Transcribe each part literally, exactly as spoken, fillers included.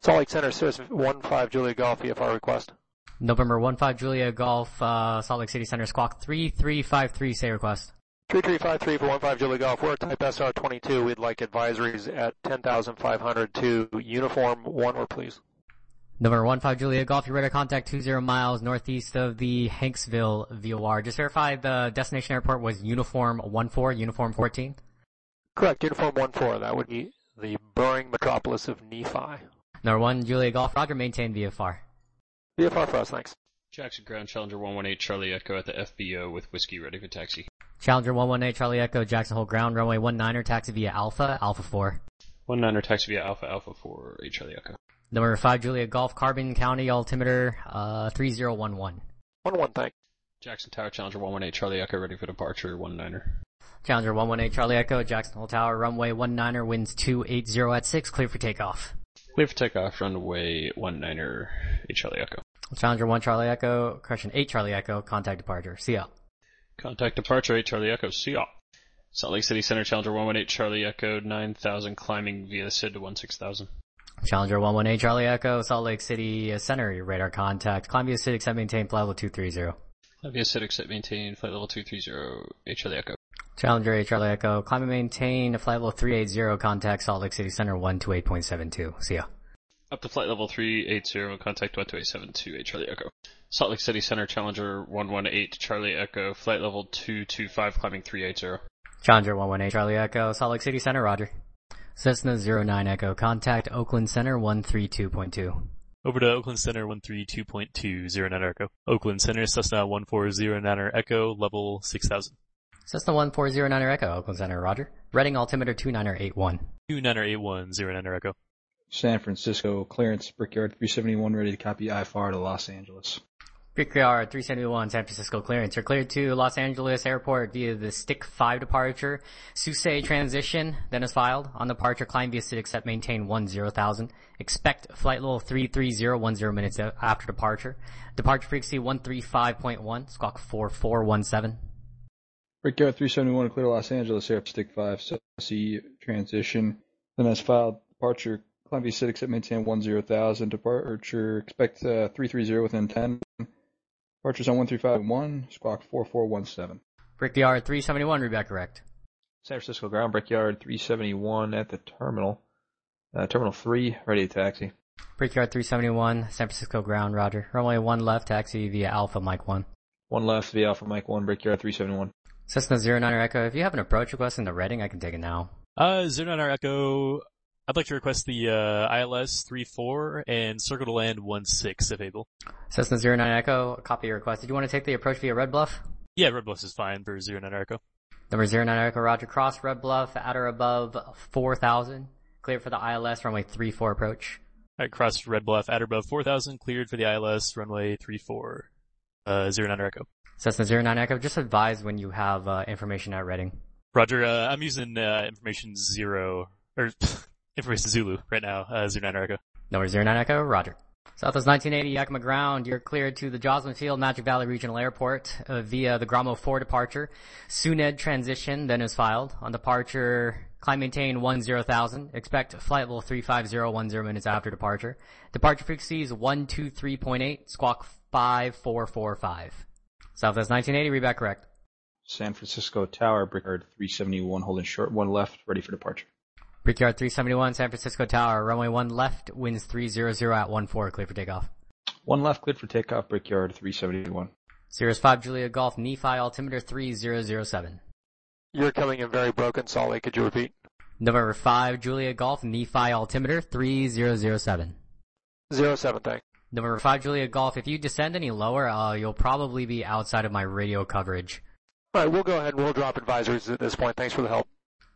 Salt Lake Center, Cirrus one five Julia Golf, V F R request. November one five Julia Golf, uh, Salt Lake City Center, Squawk three three five three, say request. three three five three for one five Julia Golf. We're type S R twenty-two. We'd like advisories at ten thousand five hundred to uniform one or please. November one five Julia Golf, your radar contact two zero miles northeast of the Hanksville V O R. Just verify the destination airport was uniform one four, uniform fourteen? Correct, uniform one four. That would be the burring metropolis of Nephi. Number one Julia Golf, Roger, maintain V F R. V F R for us, thanks. Jackson Ground, Challenger one one eight, Charlie Echo at the F B O with Whiskey ready for taxi. Challenger one one eight, Charlie Echo, Jackson Hole Ground, runway one niner, taxi via Alpha, Alpha four. one niner, taxi via Alpha, Alpha four, eight Charlie Echo. Number five Julia Golf, Carbon County, altimeter, uh, three zero one one. one one, thanks. Jackson Tower, Challenger one one eight, Charlie Echo ready for departure, one niner. Challenger one one eight, Charlie Echo, Jackson Hole Tower, runway one niner, winds two eighty at six, clear for takeoff. Clear for takeoff, runway one niner, eight Charlie Echo. Challenger one Charlie Echo, correction, eight Charlie Echo, contact departure. See ya. Contact departure, eight Charlie Echo, see ya. Salt Lake City Center, Challenger one one eight, Charlie Echo, nine thousand, climbing via the S I D to one six thousand. Challenger one one eight, Charlie Echo, Salt Lake City Center, your radar contact. Climb via S I D, accept, maintain, flight level two three zero. Climb via S I D, accept, maintain, flight level two three zero, eight Charlie Echo. Challenger eight Charlie Echo, climb and maintain, flight level three eighty, contact Salt Lake City Center one two eight point seven two. See ya. Up to flight level three eighty, contact one two eight seven two, eight Charlie Echo. Salt Lake City Center, Challenger one one eight, Charlie Echo, flight level two two five, climbing three eighty. Challenger one one eight, Charlie Echo, Salt Lake City Center, roger. Cessna zero nine Echo, contact Oakland Center one three two point two. Over to Oakland Center one three two point two, zero nine Echo. Oakland Center, Cessna one four zero nine Echo, level six thousand. Cessna one four zero nine Echo, Oakland Center, roger. Reading altimeter two nine eight one. two nine eight one, zero nine Echo. San Francisco, clearance, Brickyard three seventy-one, ready to copy I F R to Los Angeles. Brickyard three seventy-one, San Francisco clearance. You're cleared to Los Angeles Airport via the Stick five departure. Susei transition, then is filed. On departure, climb via S I D, accept, maintain one zero thousand. Expect flight level three three zero, one zero minutes after departure. Departure frequency one three five point one, squawk four four one seven. Brickyard three seventy-one, clear Los Angeles Airport, Stick five, S E transition, then as filed. Departure, climb via S I D, accept, maintain one zero thousand. Departure, expect uh, three three zero within ten. Departures on one three five one, squawk four four one seven. Brickyard three seventy-one, read back correct. San Francisco ground, Brickyard three seventy-one at the terminal. Uh, terminal three, ready to taxi. Brickyard three seventy-one, San Francisco ground, roger. Runway one left, taxi via Alpha Mike one. One left via Alpha Mike one, Brickyard three seventy-one. Cessna zero nine Echo, if you have an approach request in the Reading, I can take it now. Uh, zero nine Echo, I'd like to request the, uh, I L S three four and circle to land one six if able. Cessna zero nine Echo, copy your request. Did you want to take the approach via Red Bluff? Yeah, Red Bluff is fine for zero nine Echo. Number zero nine Echo, roger. Cross Red Bluff at or above four thousand. Cleared for the I L S, runway three four approach. Alright, cross Red Bluff at or above four thousand, cleared for the I L S, runway three four, uh, zero nine Echo. Cessna zero nine Echo, just advise when you have, uh, information at Reading. Roger, uh, I'm using, uh, information zero, or, information Zulu right now, uh, zero nine Echo. Number zero nine Echo, roger. Southwest nineteen eighty Yakima ground, you're cleared to the Joslyn Field Magic Valley Regional Airport uh, via the Gramo four departure. Suned transition, then is filed. On departure, climb maintain one zero thousand. Expect flight level three five zero, one zero minutes after departure. Departure frequency is one two three point eight, squawk five four four five. Southwest nineteen eighty, read back correct. San Francisco Tower, Brickyard three seventy-one, holding short, one left, ready for departure. Brickyard three seventy-one, San Francisco Tower, runway one left, winds three hundred at one four, clear for takeoff. One left, cleared for takeoff, Brickyard three seventy-one. Cirrus five Julia Golf, Nephi, altimeter three zero zero seven. You're coming in very broken, Salt Lake. Could you repeat? November five Julia Golf, Nephi, altimeter three zero zero seven. Zero seven, thanks. November five Julia Golf, if you descend any lower, uh, you'll probably be outside of my radio coverage. Alright, we'll go ahead and we'll drop advisories at this point. Thanks for the help.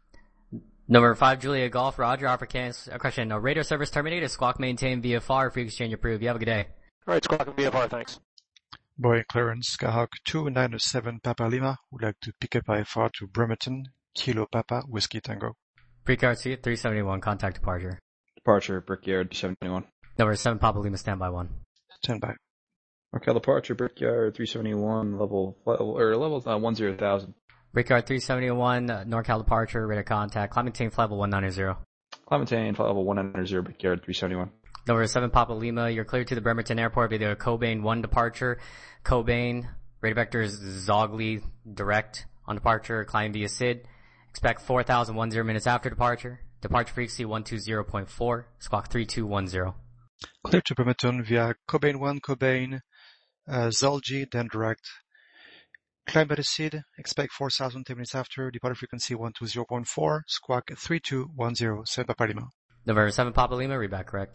Number five Julia Golf, roger, offer cancel, uh, question, no, radar service terminated, squawk maintain V F R, free exchange approved. You have a good day. Alright, squawk and V F R, thanks. Boeing clearance, Skyhawk two nine seven Papa Lima, would like to pick up I F R to Bremerton, Kilo Papa, Whiskey Tango. Precard seat three seventy-one, contact departure. Departure, Brickyard three seventy-one. Number seven Papa Lima, standby one. Standby. Okay, departure, Brickyard three seventy-one, level, or level, uh, one zero thousand. Brickyard three seventy-one, uh, NorCal departure, radar contact, climb maintain flight level one ninety. Climb maintain, flight level one nine zero, Brickyard three seventy-one. Number seven Papa Lima, you're cleared to the Bremerton Airport via the Cobain one departure. Cobain, radar vector is Zogli direct on departure, climb via S I D. Expect four thousand ten minutes after departure. Departure frequency one two zero point four, squawk three two one zero. Clear to Bremerton via Cobain one, Cobain, uh, Zolgi, then direct. Climb by the S I D, expect four thousand ten minutes after, departure frequency one two zero point four, squawk three two one zero, seven Papa Lima. November seven Papa Lima, read back correct.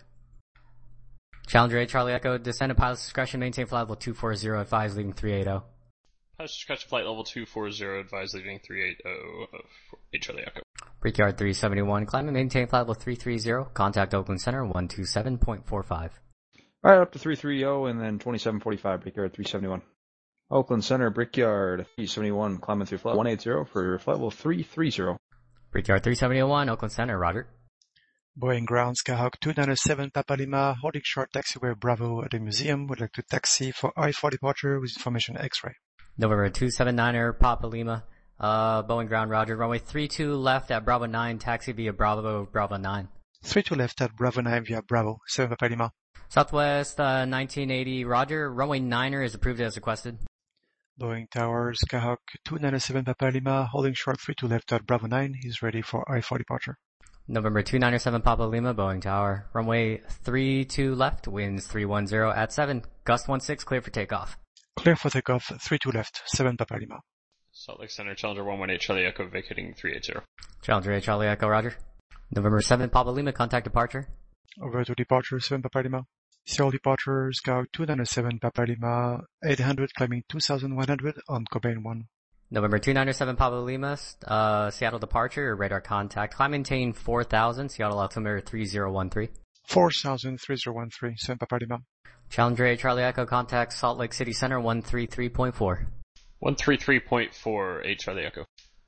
Challenger eight Charlie Echo, descend at pilot's discretion, maintain flight level two forty, advise leaving three eighty. Pilot's discretion, flight level two forty, advise leaving three eighty of eight Charlie Echo. Brickyard three seventy-one, climb and maintain flight level three thirty, contact Oakland Center one two seven point four five. Alright, up to three thirty and then twenty-seven forty-five, Brickyard three seventy-one. Oakland Center, Brickyard three seventy-one, climbing through flight one eighty for flight level three thirty. Brickyard three seventy-one, Oakland Center, roger. Boeing ground Skyhawk two ninety-seven Papa Lima, holding short taxiway Bravo at the museum, would like to taxi for I four departure with information X-ray. November two seventy-niner, Papa Lima, uh, Boeing ground roger, runway three two left at Bravo nine, taxi via Bravo, Bravo nine. three two left at Bravo nine via Bravo, seven Papa Lima. Southwest, uh, nineteen eighty, roger, runway niner is approved as requested. Boeing Tower Skyhawk two ninety-seven Papa Lima, holding short three two left at Bravo nine, he's ready for I four departure. November two ninety-seven Papa Lima, Boeing Tower. Runway three two left, winds three one zero at seven. Gust one six, clear for takeoff. Clear for takeoff, three two left, seven Papa Lima. Salt Lake Center, Challenger one one eight Charlie Echo, vacating three eighty. Challenger eight Charlie Echo, roger. November seven Papa Lima, contact departure. Over to departure, seven Papa Lima. Seattle departure, Scout two ninety-seven Papa Lima, eight hundred, climbing two thousand one hundred on Cobain one. November two ninety-seven Papa Lima, uh, Seattle departure, radar contact. Climb maintain four thousand, Seattle altimeter three zero one three. four thousand, three zero one three, seven Papa Lima. Challenger eight Charlie Echo, contact Salt Lake City Center one three three point four. one three three point four, eight Charlie Echo.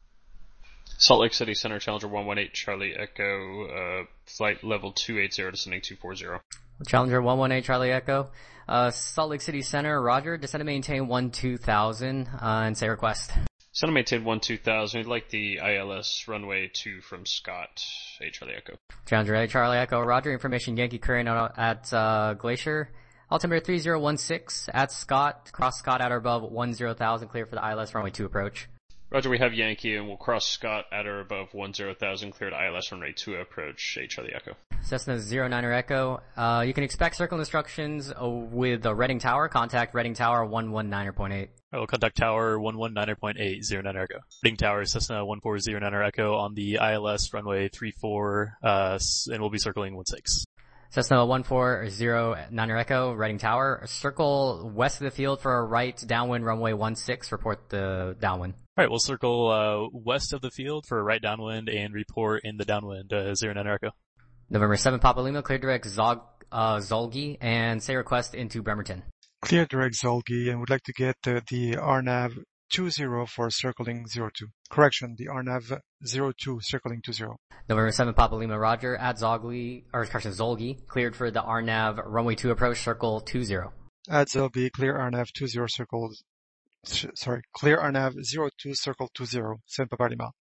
Salt Lake City Center, Challenger one one eight Charlie Echo, uh, flight level two eighty, descending two forty. Challenger one one eight Charlie Echo, uh, Salt Lake City Center, roger, descend and maintain one two thousand, uh, and say request. Descend and maintain one two thousand, we'd like the I L S runway two from Scott, eight Charlie Echo. Challenger eight Charlie Echo, roger, information Yankee current at, uh, Glacier. Altimeter three zero one six at Scott, cross Scott at or above one zero thousand, clear for the I L S runway two approach. Roger, we have Yankee and we'll cross Scott at or above one zero thousand, cleared I L S runway two approach, eight Charlie Echo. Cessna zero niner Echo, uh, you can expect circle instructions uh, with the Reading Tower, contact Reading Tower one one niner point eight. I will contact Tower one one niner point eight, zero nine Echo. Reading Tower, Cessna one four zero nine Echo on the I L S runway three four, uh, and we'll be circling one six. Cessna one four zero niner Echo, Reading Tower, circle west of the field for a right downwind runway one six, report the downwind. Alright, we'll circle, uh, west of the field for a right downwind and report in the downwind, uh, zero nine Echo. November seven Papa Lima, clear direct Zog, uh, Zolgi, and say request into Bremerton. Clear direct Zolgi, and would like to get uh, the R N A V two zero for circling zero two. Correction, the R N A V zero two circling two zero. November seven Papa Lima, roger, at Zogli, or correction, Zolgi, cleared for the R N A V runway two approach, circle two zero. At Zolgi, clear R N A V two zero circle, sorry, clear R N A V zero two circle two zero, seven Papa Lima.